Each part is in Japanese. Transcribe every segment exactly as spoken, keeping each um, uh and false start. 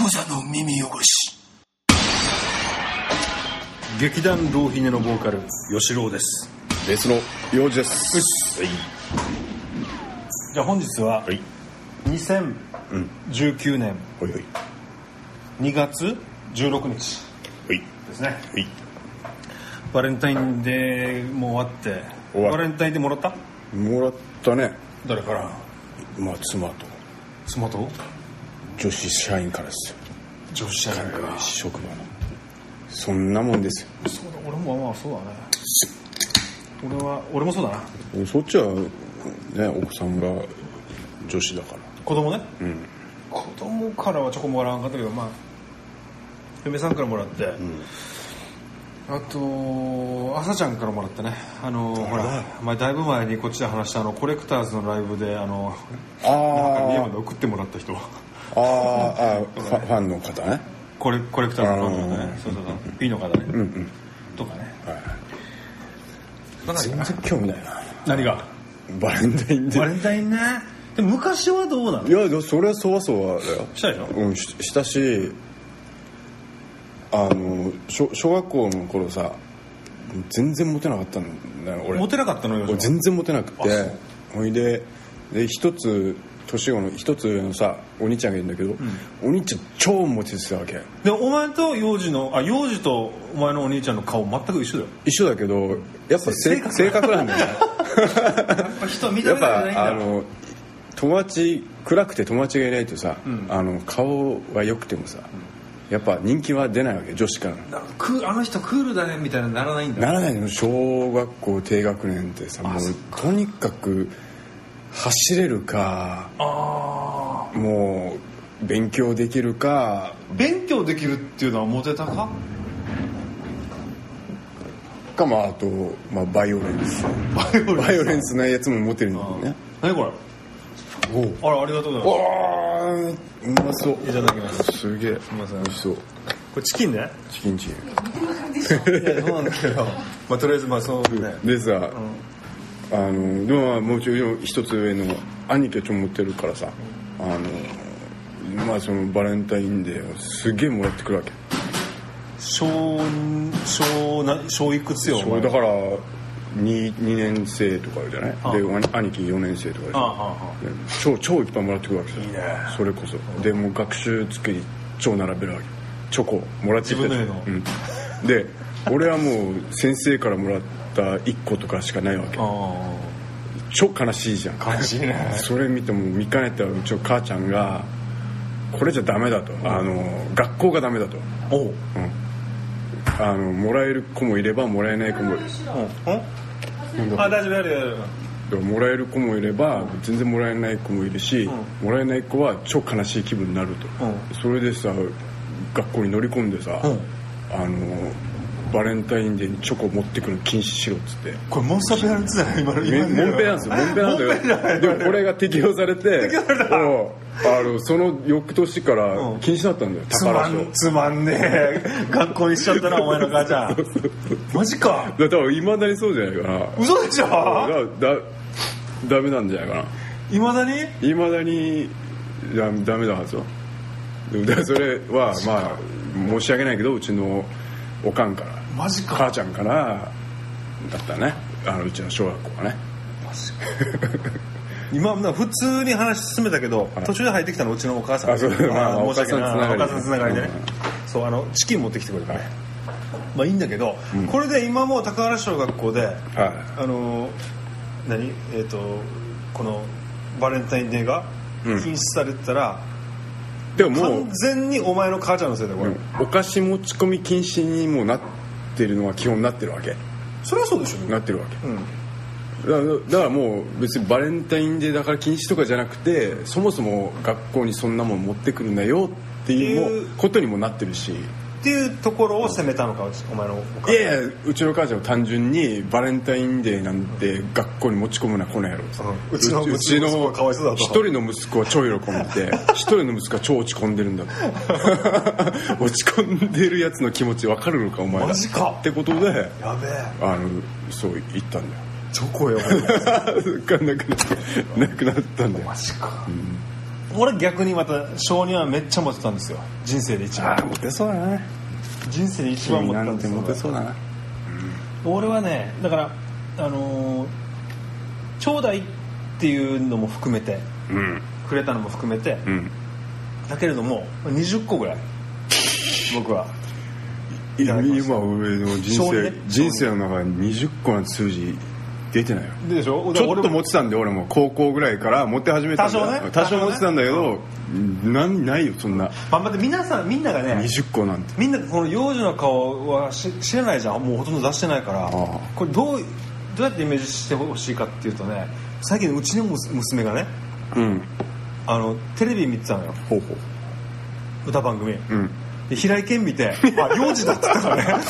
無座の耳汚し。 劇団ローヒネのボーカル吉郎です。 ベースの陽次です。はい、 じゃあ本日はにせんじゅうきゅうねんにがつじゅうろくにちですね。はい、バレンタインデーも終わって。バレンタインデーもらった？ もらったね。 誰から？ まあ妻と妻と女子社員からですよ。 女子社員から。 職場のそんなもんですよ。 そうだ、俺もまあそうだね。俺は俺もそうだな。 そっちはね、奥さんが女子だから。 子供ね、 うん、 子供からはチョコもらわなかったけど、まあ嫁さんからもらって、うん、あと朝ちゃんからもらってね。あのあほら前だいぶ前にこっちで話したあのコレクターズのライブであのあなんか家まで送ってもらった人。ああファンの方ね。 コレコレクターズのファンのね。そうそうそう。P の方ね。うんうん。とかね。 はい、全然興味ないな。 何が？ バレンタインで。 バレンタインね。でも昔はどうなの？ いやそれはそわそわだよ。 したでしょ？ うん、し、したし、あの小小学校の頃さ、全然モテなかったんだよ俺。 モテなかったのよ。 俺全然モテなくて、ほいでで一つ年後の一つ上のさお兄ちゃんがいるんだけど、うん、お兄ちゃん超モテてたわけで。お前と幼児のあ幼児とお前のお兄ちゃんの顔全く一緒だよ。 一緒だけどやっぱ性格性格なんだよね。 やっぱ人見た目がないんだ。 やっぱあの友達暗くて友達がいないとさ、うん、あの顔は良くてもさ、うん、やっぱ人気は出ないわけ女子から。 クあの人クールだねみたいなならないんだ。 ならないの。小学校低学年ってさもうとにかく走れるか、あもう勉強できるか。 勉強できるっていうのはモテたかか、まああと、まあ、バイオレンスバイオレンスなやつもモテるんだよね。 何これ？おあらありがとうございます。 おーうまそう。 いただきます。 すげえ美味しそう。これチキンね。 チキンチキン。 いやそうなんだけど、まあとりあえずまあそうね。 でさ、うん、あのでももちろん一つ上の兄貴はちょっと持ってるからさ、あのまあそのバレンタインデーをすげえもらってくるわけ。 小小な小いくつよ。 だからにねん生とかじゃない。ああで兄貴よねん生とかでああああ超超いっぱいもらってくるわけさ。いいね。それこそでもう学習机に超並べるわけ。チョコもらってきて、 自分の絵の、 うん、で俺はもう先生からもらったいっことかしかないわけ。あ超悲しいじゃん。 悲しいね。 それ見ても見かねてはうちの母ちゃんがこれじゃダメだと、うん、あの学校がダメだと。おう、うん、あのもらえる子もいればもらえない子もいる。うんうんあ大丈夫やるやる。もらえる子もいれば全然もらえない子もいるし、うん、もらえない子は超悲しい気分になると、うん、それでさ学校に乗り込んでさ、うん、あのバレンタインデーにチョコ持ってくるの禁止しろっつって。 これモンスターペアレンツじゃない？今のモンペなんですよ。モンペなんだよ。でもこれが適用されてあのその翌年から禁止だったんだよ。 つまんつまんねえ学校にしちゃったなお前の母ちゃん。マジか。 だからいまだにそうじゃないかな。 嘘でしょ。だだダメなんじゃないかな。 いまだにいまだにダメだはずよ。でそれはまあ申し訳ないけどうちのおかんからマジか母ちゃんからだったね。あのうちの小学校はね。 マジか。今普通に話進めたけど、はい、途中で入ってきたのうちのお母さん。 あそう、まあ、申し訳ない。 お母さんつながりでね、うん、そうあのチキン持ってきてくれたね、はい、まあいいんだけど、うん、これで今も高原小学校で、はい、あの何えっ、ー、とこのバレンタインデーが禁止されてたら、うん、でももう完全にお前の母ちゃんのせいだこれ、うん、 お菓子持ち込み禁止にもなってるのは基本になってるわけ。 それはそうでしょ。 なってるわけ、うん、だ, だからもう別にバレンタインデーだから禁止とかじゃなくてそもそも学校にそんなもん持ってくるなよっていうことにもなってるしっていうところを責めたのか、うん、お前のお母さん。 いやいやうちの母ちゃんは単純にバレンタインデーなんて学校に持ち込むなこの野郎、 うん、うちのうちの一人の息子は超喜んで一人の息子は超落ち込んでるんだと落ち込んでるやつの気持ち分かるのかお前ら。 マジかってことでやべえあのそう言ったんだよ。 チョコよ。 なくなったなくなったんだよ。 マジか。 うん俺逆にまた小にはめっちゃモテたんですよ、人生で一番。 あモテそうだね、 人生で一番モテたんですよ。 モテそうだな、 うん、俺はねだからあのー、兄弟っていうのも含めて、うん、くれたのも含めて、うん、だけれどもにじゅっこぐらい僕は今俺の人生、ね、人生の中ににじゅっこの数字出てないよ。 でしょ。 ちょっと持ってたんで俺も高校ぐらいから持って始めたんだ。多少ね。多少持ってたんだけど、なないよそんな。 まあ待って皆さんみんながね。 にじゅっこなんて。 みんなこの幼児の顔はし知らないじゃん。もうほとんど出してないから。あこれどうどうやってイメージしてほしいかっていうとね、最近うちの娘がね、うん、あのテレビ見てたのよ。ほうほう。歌番組。うん。で平井堅見てあ幼児だって言ったからね。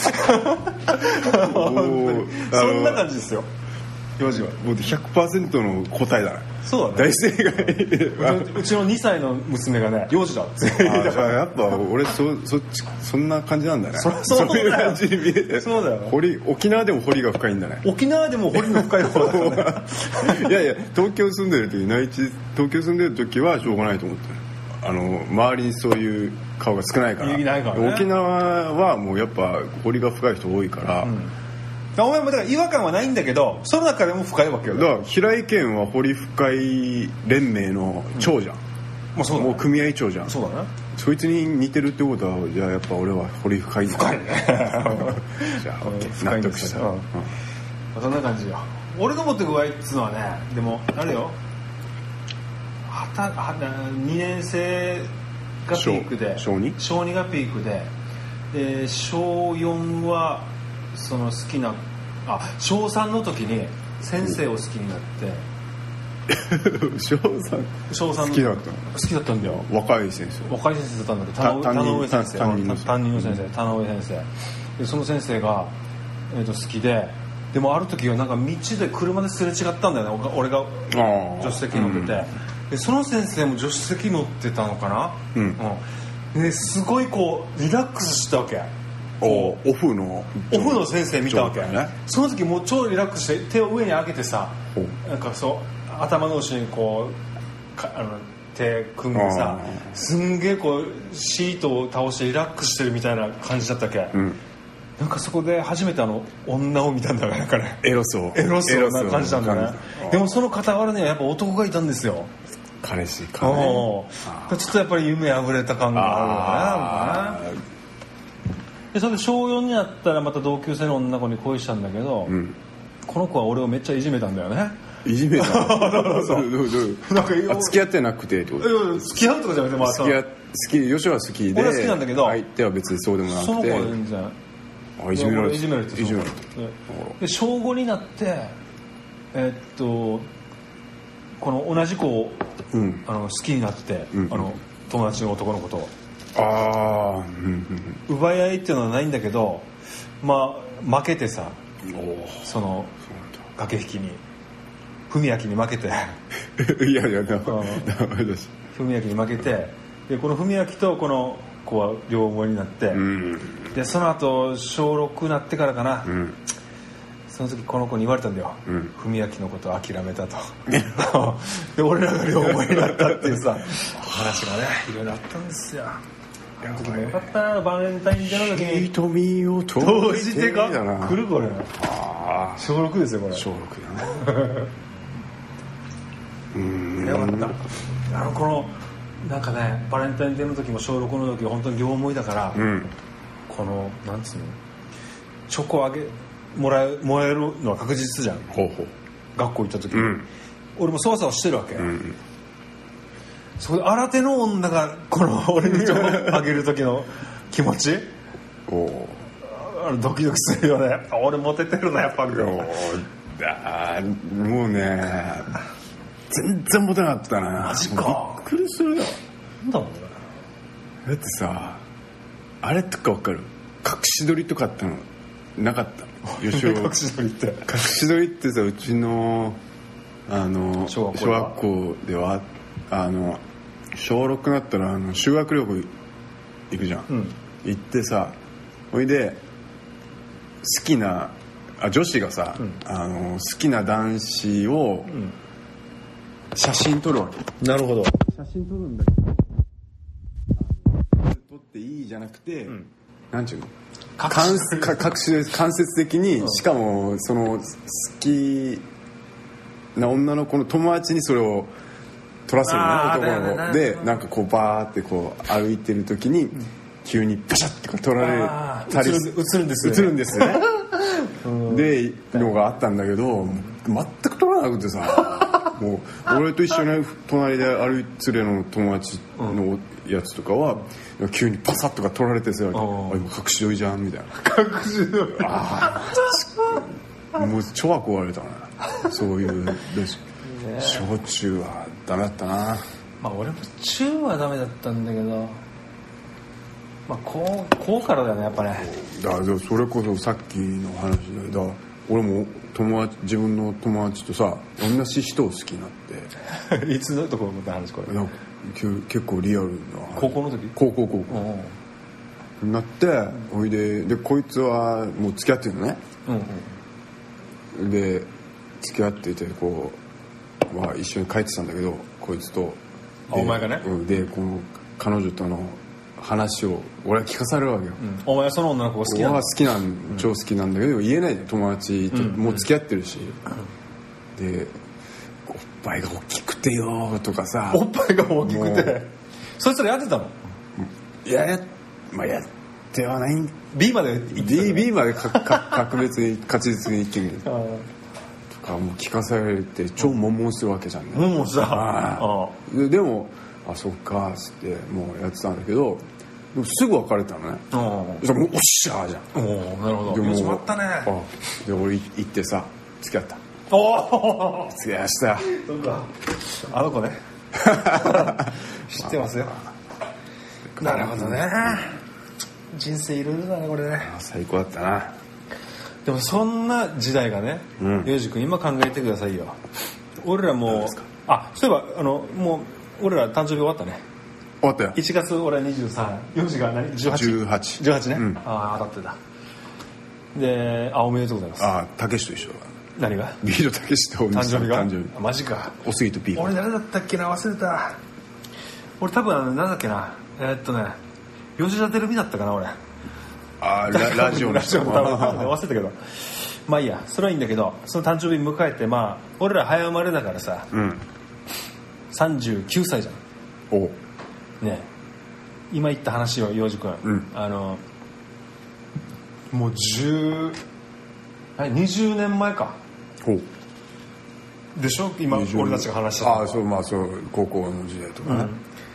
そんな感じですよ。幼児はもう ひゃくパーセント の答えだね。 そうだね。 大正解。 うちのにさいの娘がね幼児だって言ったからやっぱ俺 そ, そ, っちそんな感じなんだね。 そそういう感じに見えて。 そうだよ。 堀沖縄でも堀が深いんだね。 沖縄でも堀の深い方だね。いやいや東京住んでる時内地東京住んでる時はしょうがないと思ってる。あの周りにそういう顔が少ないから。 いないからね。 沖縄はもうやっぱ堀が深い人多いから。うんお前もだから違和感はないんだけどその中でも深いわけよ。 だから平井堅は堀深い連盟の長じゃん、うんまあ、そうだね、もう組合長じゃん。 そうだね。 そいつに似てるってことはじゃあやっぱ俺は堀深い深いね。 じゃあ OK 納得した、うんうん、 そんな感じよ。俺の持ってる具合っつうのはねでもあれよはたはにねん生がピークで小 に? 小にがピークで、えー、小よんはその好きなあ小さんの時に先生を好きになって小さん小さん好きだったの好きだったんだよ。 若い先生若い先生だったんだけど田上先生担任の先生田上先生でその先生が、えー、と好きででもある時はなんか道で車ですれ違ったんだよね俺が助手席乗ってて、うん、でその先生も助手席乗ってたのかな、うんうん、ですごいこうリラックスしたわけ。 おオフのオフの先生見たわけ、ね、その時もう超リラックスして手を上に上げてさなんかそう頭の後ろにこうかあの手組んでさすんげえこうシートを倒してリラックスしてるみたいな感じだったっけ、うん、なんかそこで初めてあの女を見たんだよねなんかねエロそうエロそうな感じなんだね。でもその傍らにはやっぱ男がいたんですよ。 彼氏かね。 ちょっとやっぱり夢あふれた感があるよね。でそれで小よんになったらまた同級生の女の子に恋したんだけど、うん、この子は俺をめっちゃいじめたんだよね。 いじめたのなんか付き合ってなくてってこと付き合うとかじゃなくて、まあ、 付き合好きよしは好きで俺は好きなんだけど相手は別にそうでもなくてその子は全然あいじめられていじめられていじめられてで小ごになってえー、っとこの同じ子を、うん、あの好きになって、うん、あの友達の男の子とあ、うんうん、 奪い合いっていうのはないんだけどまあ負けてさその駆け引きに文明に負けていやいやだ文明に負けてでこの文明とこの子は両思いになって、うん、でその後小ろくになってからかな、うん、その時この子に言われたんだよ、うん、文明のことを諦めたとで俺らが両思いになったっていうさ話がねいろいろあったんですよ。あの時もよかったなバレンタインデーの時に瞳を閉じてか来るこれあ小ろくですよこれ小ろくだねうんよかったあのこのなんかねバレンタインデーの時も小ろくの時は本当に両思いだから、うん、このなんつうのチョコあげもらえもらえるのは確実じゃんほうほう学校行った時に、うん、俺もそわそわしてるわけ、うん、そこで新手の女がこの俺にチョコあげる時の気持ちおドキドキするよね。俺モテてるなやっぱりだもうね全然モテなかったな。 マジかびっくりするよ。 なんだろうねだってさあれとか分かる隠し撮りとかってのなかった隠し撮りって隠し撮りってさうちのあの小学校、小学校ではあの小ろくになったらあの修学旅行行くじゃん、うん、行ってさほいで好きなあ女子がさ、うん、あの好きな男子を写真撮るわけ、 なるほど写真撮るんだけど撮っていいじゃなくて、うん、なんていうの間接間接的に、うん、しかもその好きな女の子の友達にそれを撮らせるのね男の子でなんかこうバーってこう歩いてる時に急にパシャッてこう撮られたり映るんですよね映るんですよねでのがあったんだけど全く撮らなくてさもう俺と一緒に隣で歩いてるの友達のやつとかは急にパサッとか撮られてさ今隠し撮りじゃんみたいな隠し撮りああもう超憧れたねそういう小中はダメだったなまあ俺も中はダメだったんだけどまあこうこうからだよねやっぱねだからそれこそさっきの話でだ俺も友達自分の友達とさ同じ人を好きになっていつのところの話これ結構リアルな高校の時高校高校になっておいででこいつはもう付き合ってるのね、うんうん、で付き合っていてこう、まあ、一緒に帰ってたんだけどこいつとお前がねでこの彼女との話を俺は聞かされるわけよ、 うん、お前はその女の子が好きなの俺は好きなん、うん、超好きなんだけど言えない友達ともう付き合ってるし、うん、でおっぱいが大きくてよとかさおっぱいが大きくてそいつらやってたのいやや、まあ、やってはない B まで行ってた B, B までかか格別に確実に行ってみるとかもう聞かされて超悶々するわけじゃんね悶々したあで, でもあそっかっつってもうやってたんだけどすぐ別れたのねそしたらもうおっしゃーじゃんおなるほどでも始まったねで俺行ってさ付き合ったお付き合いましたよあの子ね知ってますよなるほどね人生いろいろだねこれね最高だったなでもそんな時代がねゆうじ君今考えてくださいよ俺らもうあそういえばあのもう俺ら誕生日終わったね終わったよいちがつ俺にじゅうさんよじが何 じゅうはち? じゅうはちじゅうはちね、うん、ああ当たってたであおめでとうございますあたけしと一緒だ何がビートたけしと誕生日が誕生日マジかおすぎとピー俺誰だったっけな忘れた俺多分何だっけなえー、っとね吉田照美だったかな俺あラ, ラジオのラジオの多分忘れたけどまあいいやそれはいいんだけどその誕生日迎えてまあ俺ら早生まれだからさ、うん、さんじゅうきゅうさいじゃんおね今言った話よ陽次君、うん、あのもうじゅうにじゅうねんまえかおでしょ今俺たちが話してたああそうまあそう高校の時代とかね、うん、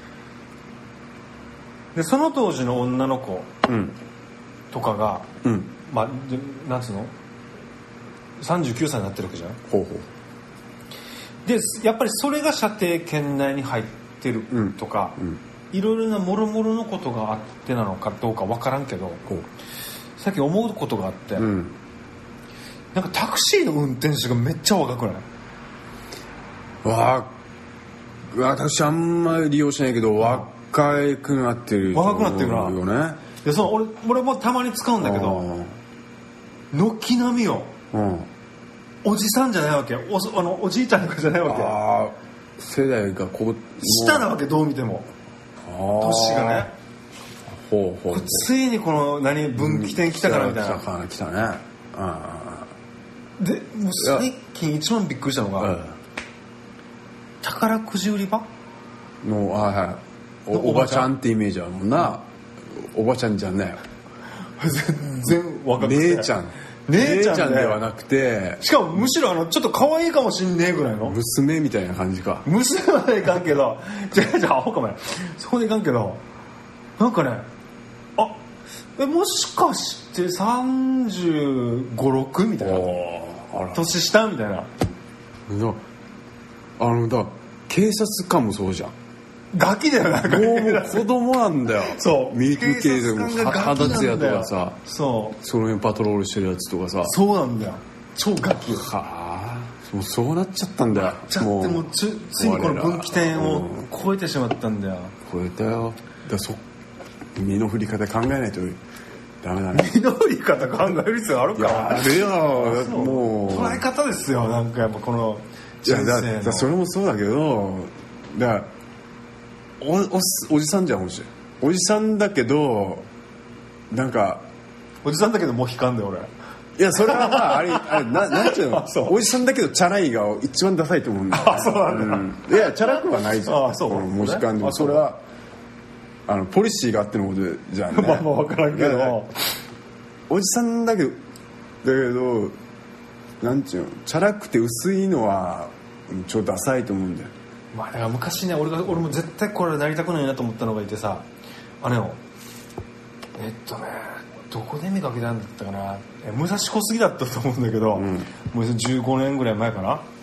でその当時の女の子とかが、うん、まあなんつうのさんじゅうきゅうさいになってるわけじゃんほうほうでやっぱりそれが射程圏内に入ってるとか、うんうん、いろいろなもろもろのことがあってなのかどうか分からんけどさっき思うことがあって、うん、なんかタクシーの運転手がめっちゃ若くないわあ私あんまり利用しないけど若くなってる若くなってるなよねでその 俺, 俺もたまに使うんだけど軒並みよ、うん、おじさんじゃないわけ お, あのおじいちゃんとかじゃないわけあ世代がこう下なわけどう見ても年がねほうほうついにこの何分岐点来たからみたいな、 うん、来た来たねあでもう最近一番びっくりしたのが、うん、宝くじ売り場のあ、はい、お, おばちゃんってイメージあるもんな、うん、おばちゃんじゃねえ全然若くて姉ちゃん姉ちゃん で, 姉ちゃんではなくてしかもむしろあのちょっと可愛いかもしんねえぐらいの娘みたいな感じか娘までいかんけどじゃあじゃあアホかもねそこでいかんけどなんかねあえもしかしてさんじゅうご、ろくみたいな年下みたいなあのだ警察官もそうじゃんガキだよなんかもうもう子供なんだよそう見る系でも肌ツヤとかさそうその辺パトロールしてるやつとかさそうなんだよ超ガキはあもうそうなっちゃったんだよちゃってもうつついにこの分岐点を超えてしまったんだよ、 うん、超えたよだそ身の振り方考えないとダメだね身の振り方考える必要あるかやるよもう捉え方ですよなんかやっぱこの人生のいやだだそれもそうだけどだお お, おじさんじゃん、おじおじさんだけどなんかおじさんだけどもう引かんで俺。 いやそれはまああれあれ な, なんていうのおじさんだけどチャラいが一番ダサいと思うんだよ。 あそうなんだ、 うん、いやチャラくはないじゃん。 あそうこのモヒカンでそれはあのポリシーがあってのことじゃんね。 まあまあ分からんけどおじさんだけどだけどなんていうのチャラくて薄いのは超ダサいと思うんだよ。 まあだから昔ね俺が俺も絶対これなりたくないなと思ったのがいてさ、あれよえっとねどこで見かけたんだったかな、武蔵小杉だったと思うんだけど、うん、もうじゅうごねんぐらい前かな。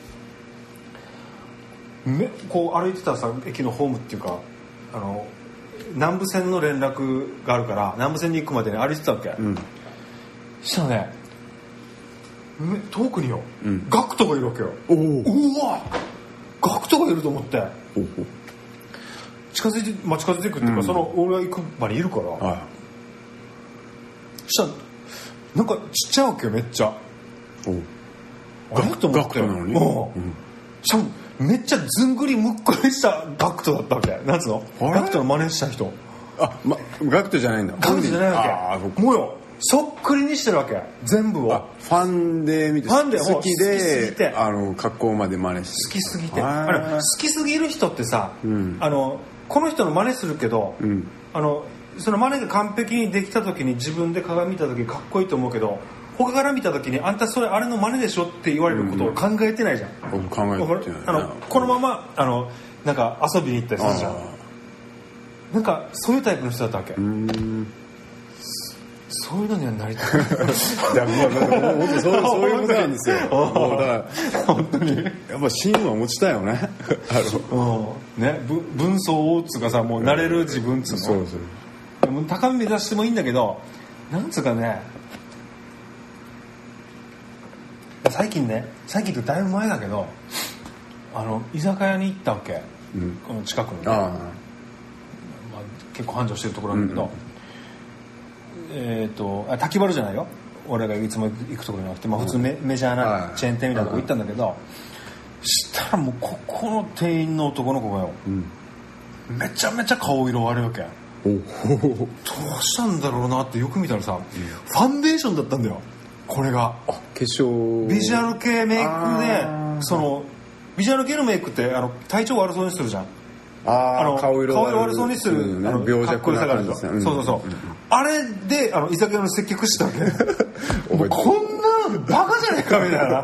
めこう歩いてたさ駅のホームっていうかあの南武線の連絡があるから南武線に行くまでに歩いてたわけ、うん、そしたらね遠くによ、うん、ガクトがいるわけよ。おうわガクトがいると思ってお近づいて、まあ、近づいていくっていうか、うん、その俺が行くまでいるから、はい、そしたらなんかちっちゃいわけよめっちゃ。おあれと思ってガクトなのに、うん、しかもめっちゃずんぐりむっこりしたガクトだったわけ。なんつうのガクトの真似した人。あ、ま、 ガクトじゃないんだ。 ガクトじゃないわけ。もうよそっくりにしてるわけ全部を。あファンで見てファンで好きであの格好まで真似して好きすぎてあの好きすぎる人ってさ、うん、あのこの人の真似するけど、うん、あのその真似が完璧にできた時に自分で鏡見た時かっこいいと思うけど他から見た時にあんたそれあれの真似でしょって言われることを考えてないじゃん、 うん、僕考えてない。 あのこのままあのなんか遊びに行ったりするじゃん。なんかそういうタイプの人だったわけ。うーんそういうのにはなりたくない。 そうそういうことなんですよ。もうだから本当にやっぱ芯は持ちたいよね。あのね分相応つうかさもう慣れる自分つうの。そうそう。でも高み目指してもいいんだけどなんつうかね最近ね最近ってだいぶ前だけどあの居酒屋に行ったわけ、うん、この近くの、ねあまあ、結構繁盛してるところなんだけど。うんうんえー、と滝原じゃないよ俺がいつも行くところじゃなくて、まあ、普通メ、うん、メジャーなチェーン店みたいなとこ行ったんだけど、うん、したらもうここの店員の男の子がよ、うん、めちゃめちゃ顔色悪いわけ。どうしたんだろうなってよく見たらさ、うん、ファンデーションだったんだよこれが。あ化粧ビジュアル系メイクでそのビジュアル系のメイクってあの体調悪そうにするじゃん。 ああの顔色悪そうにする、うん、あの病弱な感じですね、うん、そうそうそう、うん、あれであの居酒屋の接客したわけ。もうこんなバカじゃねえかみたいな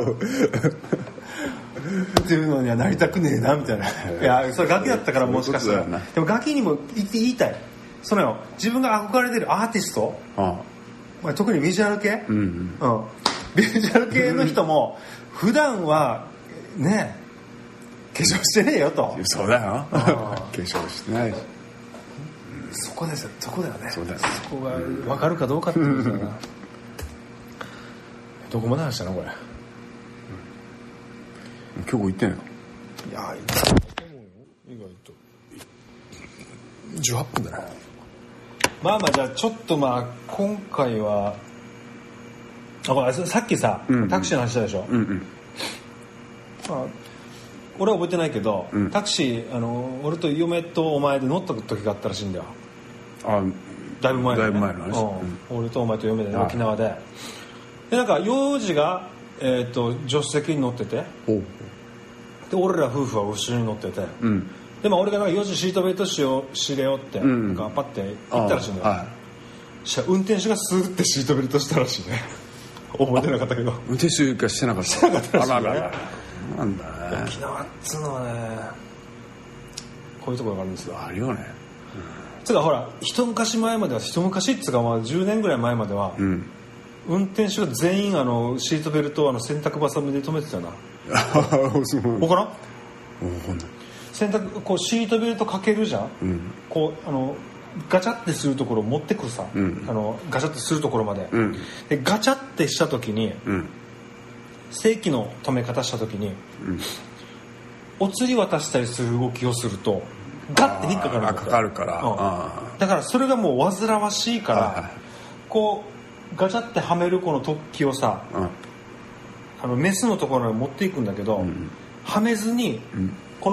っていうのにはなりたくねえなみたいな。いやそれガキだったからもしかしたらでもガキにも言って言いたいそのよ自分が憧れてるアーティスト、ああまあ、特にビジュアル系、うんうんうん、ビジュアル系の人も普段はね化粧してねえよと。 そうだよ化粧してないし、 うん、そこですよそこだよね。 そうだよそこが分かるかどうかってことだな、うん、どこまで話したのこれ、 うん、今日行ってんの。 いや行ったと思うよ意外とじゅうはっぷんだな。まあまあじゃあちょっとまあ今回はあさっきさ、うんうん、タクシーの話したでしょ、うんうんまあ俺は覚えてないけど、うん、タクシーあの俺と嫁とお前で乗った時があったらしいんだよ。あだいぶ前だ、ね、だいぶ前の話、うん、俺とお前と嫁で、ね、沖縄ででなんか幼児が、えー、と助手席に乗っててで俺ら夫婦は後ろに乗ってて、うん、でも俺がなんかよじシートベルトしようしれよって、うん、なんかパッて行ったらしいんだよ、はい、したら運転手がスーッてシートベルトしたらしいね。覚えてなかったけど運転手がしてなかったしてなかったらしいね。あらららなんだね沖縄っつうのはねこういうところがあるんですよ。 あるよね、 うん、つうかほら一昔前までは一昔っつうかまあじゅうねんぐらい前までは、うん、運転手が全員あのシートベルトをあの洗濯バサミで止めてたな。分からん洗濯こうシートベルトかけるじゃん、うん、こうあのガチャってするところを持ってくるさ、うん、あのガチャってするところまで、うん、でガチャってした時に、うん正規の止め方した時に、うん、お釣り渡したりする動きをするとガッて引っかかるんだって。 かかるから、うん、 だからそれがもう煩わしいから、こうガチャってはめるこの突起をさ、うん、あのメスのところに持っていくんだけど、うん、はめずに、うん、この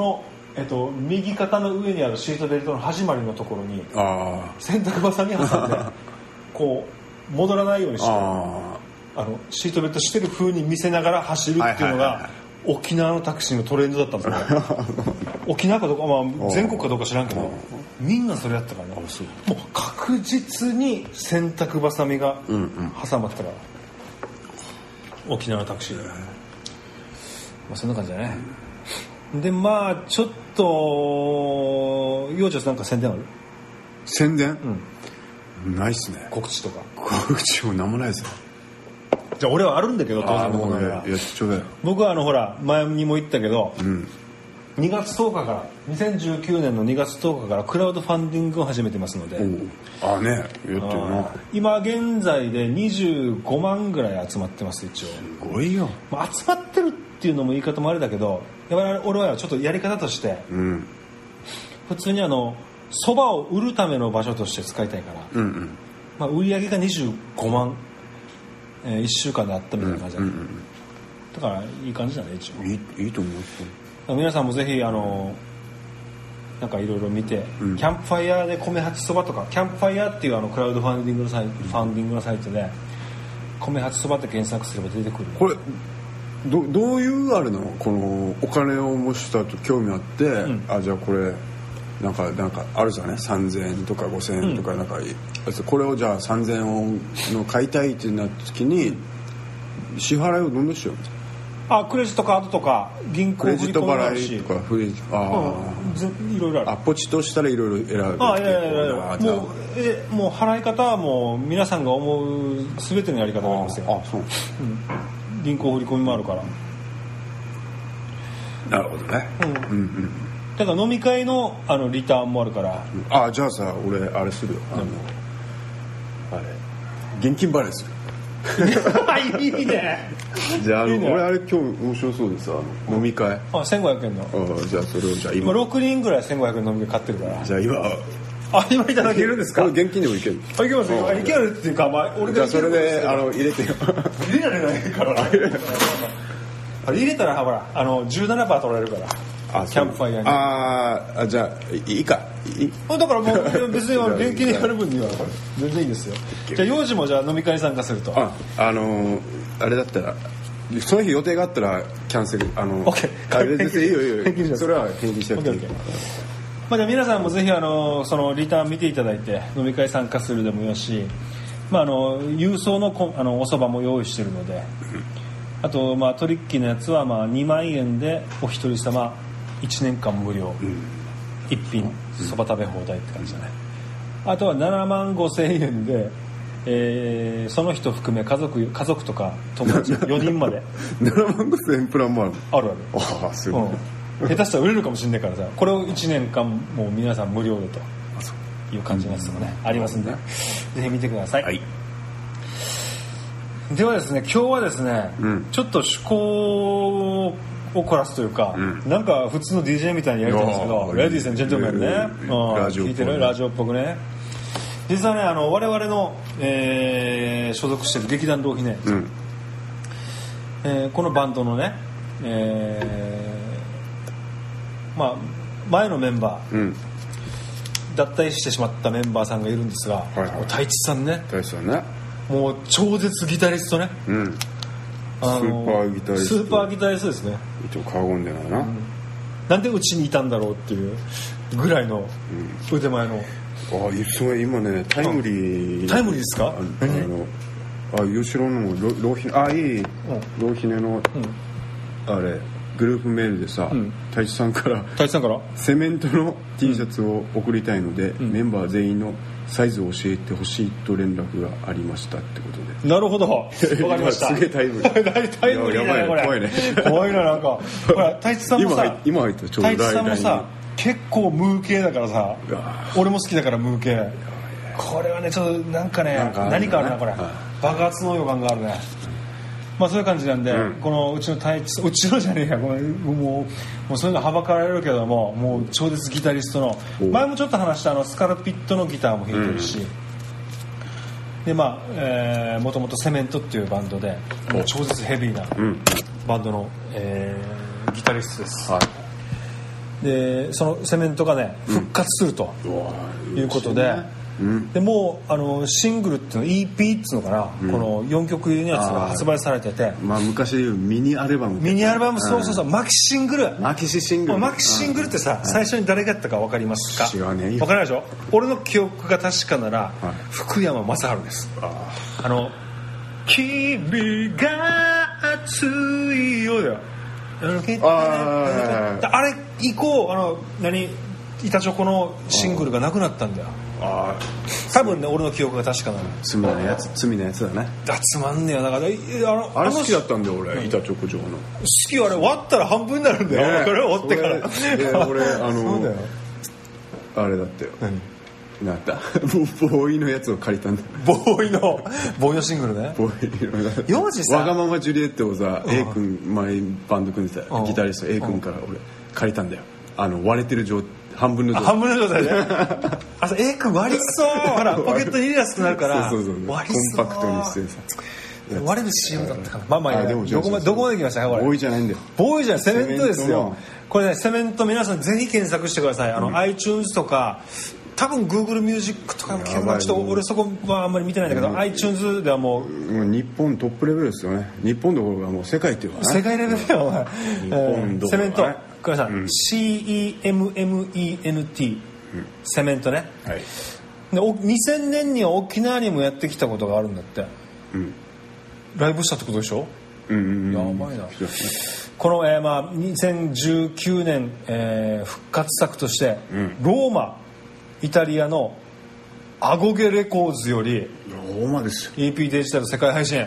えっと、右肩の上にあるシートベルトの始まりのところに洗濯バサミ挟んでこう戻らないようにしてああのシートベルトしてる風に見せながら走るっていうのが沖縄のタクシーのトレンドだったんですよ沖縄かどうか、まあ、全国かどうか知らんけどみんなそれやったからねもう確実に洗濯バサミが挟まったから、うんうん、沖縄のタクシーで、まあ、そんな感じだね。でまあちょっと幼女なんか宣伝ある？ 宣伝？うん、ないっすね。 告知とか告知もなんもないですよ。 じゃあ俺はあるんだけど当然のことは僕はあのほら前にも言ったけど、うん、にがつとおかからにせんじゅうきゅうねんのにがつとおかからクラウドファンディングを始めてますのでああねやってるな。 今現在でにじゅうごまんぐらい集まってます一応。 すごいよ、 まあ、集まってるっていうのも言い方もあれだけどやっぱり俺はちょっとやり方として、うん、普通にあの蕎麦を売るための場所として使いたいから、うんうんまあ、売り上げがにじゅうごまん、えー、いっしゅうかんであったみたいな感じだね、うんうんうん、だからいい感じだね一応。 いい、いいと思います。 皆さんもぜひあのなんかいろいろ見て、うん、キャンプファイヤーで米八そばとかキャンプファイヤーっていうあのクラウドファンディングのサイト、うん、ファンディングのサイトで米八そばって検索すれば出てくる。 これど, どういうあれなのこのお金を持ちたと興味あって、うん、あじゃあこれなんかなんかあるじゃんねさんぜんえんとかごせんえんとかなんか、うん、これをじゃあさんぜんえんの買いたいってなった時に支払いをどんどんしよう。 あクレジットカードとか銀行振り込みもあるしクレジット払いとかフリあ、うん、いろいろある。 あポチとしたらいろいろ選ぶ。 あいやいやいやもうえもう払い方はもう皆さんが思う全てのやり方がありますよ。 ああそう、 うん、銀行振り込みもあるから。 なるほどね、うんうんうん、 だから飲み会 の, あのリターンもあるから。 あじゃあさ俺あれするよあの、うん、あれ現金払いするいいね。 じゃあ、あのいいね、俺あれ今日面白そうですあの飲み会。 あせんごひゃくえんの。 あじゃあそれをじゃあ今ろくにんぐらいせんごひゃくえんの飲み会買ってるから。 じゃあ今あ今いただけるんですか。 現金でもいける。 あいけますよ。いけるっていうか、まあ、俺がじゃあそれであの入れてよ。 入れられないからあ入れたらほらあの じゅうななパーセント 取られるから。あキャンプファイヤーに。 ああじゃあいいかいいだからもう別に現金でやる分には全然いいですよ。じゃあ幼児もじゃあ飲み会に参加すると。 ああのー、あれだったらその日予定があったらキャンセルあの OK あれですいいよいいよそれは返金しなくていい。 まあ、じゃあ皆さんもぜひあのそのリターン見ていただいて飲み会参加するでもよし、まあ、あの郵送 の, こあのおそばも用意してるので、あとまあトリッキーなやつはまあにまんえんでお一人様いちねんかん無料、うん、一品そば食べ放題って感じだね。あとはななまんごせんえんで、えー、その人含め家族家族とか友達よにんまでななまんごせんえんプランもある。 あるある。 ああすごい、うん下手したら売れるかもしれないからさこれをいちねんかんもう皆さん無料でという感じのやつもねありますんでぜひ見てください、はい、ではですね今日はですね、うん、ちょっと趣向を凝らすというか、うん、なんか普通の ディージェー みたいにやりたいんですけどレディース&ジェントルメンね、ラジオ聞いてるラジオっぽくね。実はねあの我々の、えー、所属している劇団浪費ね、うんえー、このバンドのね、えーまあ、前のメンバー、うん、脱退してしまったメンバーさんがいるんですが、はいはい、太一さんね太一さんねもう超絶ギタリストね、うん、 あのスーパーギタリストスーパーギタリストですね。 一応過言でないな、うん、 なんでうちにいたんだろうっていうぐらいの腕前の、 うん、ああすごい今ねタイムリータイムリーですか。 ああのあ吉郎の浪費あいい、うん、浪費ねの、うん、あれグループメールでさ、うん、太一さんから太一さんからセメントの T シャツを送りたいので、うん、メンバー全員のサイズを教えてほしいと連絡がありましたってことで。 なるほどわかりましたすげえタイムリータイムリーだねこれ怖いね怖いななんかほら太一さんもさ今今入ったちょうど太一さんもさ結構ムー系だからさ俺も好きだからムー系これはねちょっとなんかねなんか何かあるなこれ、はい、爆発の予感があるね。まあそういう感じなんで、うん、このうちの太一うちのじゃねえやこれもうもうそういうのはばかられるけどももう超絶ギタリストの前もちょっと話したあのスカルピットのギターも弾いてるし、うん、でまあ、えー、もともとセメントっていうバンドで超絶ヘビーなバンドの、えー、ギタリストです、はい、 でそのセメントがね復活するということで、うん、でもうあのシングルっていうの イーピー っていうのかな、うん、このよんきょくのやつが発売されてて、 まあ、昔でいうミニアルバムミニアルバムそうそうそう、うん、マキシシングルマキシシングルマキシシングルってさ、うん、最初に誰がやったか分かりますか？ 知らねえよ。 分からないでしょ。俺の記憶が確かなら、はい、福山雅治です。あ, あの君が熱いよよあああれ以降あの何板チョコのシングルがなくなったんだよ。あ多分ね俺の記憶が確かなの。 罪なやつ罪なやつだね。 だつまんねえよ。だからあのあれ好きだったんだよ俺板チョコ状の。好きあれ割ったら半分になるんだよ。これ割ってから。 俺あのそうだよあれだったよ。何なんだボーイのやつを借りたんだ。 ボーイのボーイのシングルね。 ボーイの幼児さわがままジュリエットをさ A 君前バンド組んでたギタリスト A 君から俺借りたんだよ。あの割れてる状半分の状態。 半分の状態であそう A 君割りそうほらポケットに入れやすくなるからそうそうそう割りそうコンパクトにしてさ割れる シーエム だったからまあまあいいやどこまでどこまで来ましたかこれ。 ボーイじゃないんだよ。 ボーイじゃないセメントですよ。これねセメント皆さんぜひ検索してください。あの、うん、iTunes とか多分 Google ミュージックとかのちょっと俺そこはあんまり見てないんだけど、うん、iTunes ではもうもう日本トップレベルですよね。日本どころかもう世界っていうかね世界レベルだよお前日本どころかねセメントください、うん、シーイーエムエムイーエヌティー、うん、セメントね、はい、でにせんねんには沖縄にもやってきたことがあるんだって、うん、ライブしたってことでしょ。うんうんうん、やばいな。この、えーまあ、にせんじゅうきゅうねん、えー、復活作として、うん、ローマイタリアのアゴゲレコーズよりローマですよイーピー デジタル世界配信、うん、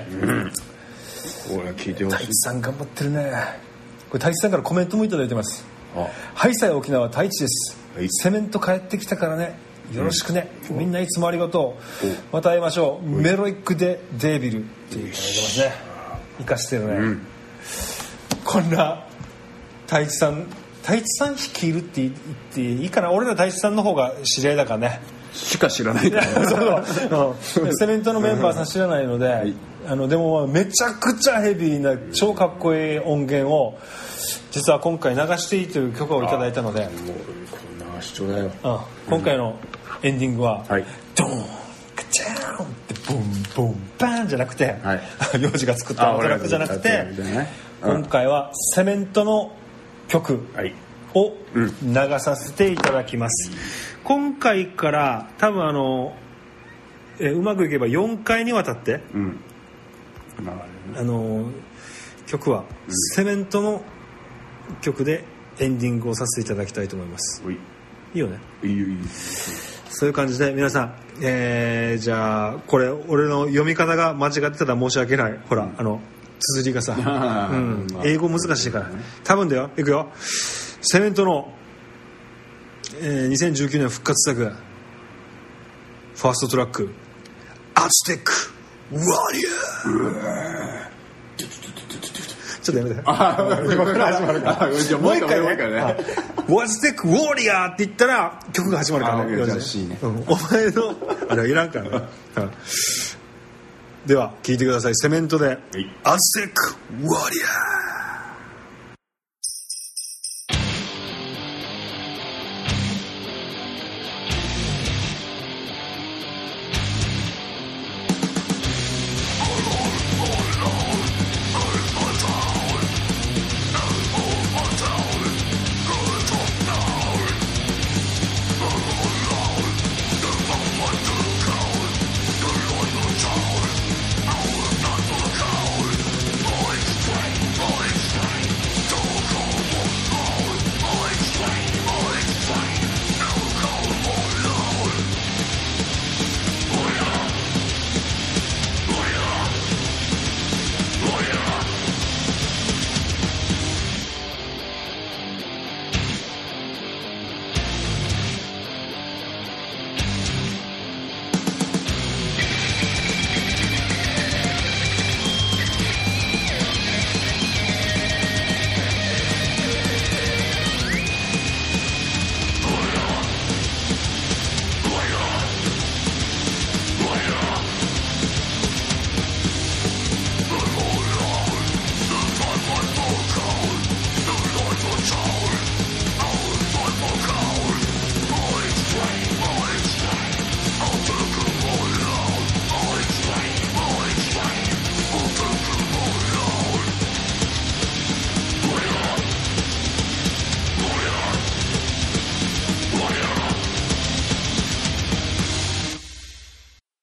これ聞いてほしい。 太一さん頑張ってるね。これ太一さんからコメントもいただいてます。あはいさい沖縄太一です、はい、セメント帰ってきたからねよろしくね、うん、みんないつもありがとうまた会いましょうメロイックでデービルっていういただいてますね。生かしてるね、うん、こんな太一さん太一さん率いるって言っていいかな。俺ら太一さんの方が知り合いだからねしか知らないからそうそうセメントのメンバーさん知らないので、はい、あのでもめちゃくちゃヘビーな超かっこいい音源を実は今回流していいという許可をいただいたのでもうこんな主張だよ、 うん、今回のエンディングは、はい、ドーンカチャーンってボンボンバーンじゃなくて、はい、幼児が作ったトラックじゃなくて、ねうん、今回はセメントの曲を流させていただきます、うん、今回から多分あのえうまくいけばよんかいにわたって、うんあの曲はセメントの曲でエンディングをさせていただきたいと思います。いいよね。 いいよいいよ。 そういう感じで皆さん、えー、じゃあこれ俺の読み方が間違ってたら申し訳ない。ほら、うん、あの綴りがさ、うん、英語難しいから多分だよ。いくよ。セメントの、えー、にせんじゅうきゅうねん復活作ファーストトラックアツテックワリアー。ちょっとやめて。今から始まるから。もう一回もう一回ね。ワツテックウォーリアーって言ったら曲が始まるからね。お前のあれいらんからね。では聴いてください。セメントでアツテックウォーリアー。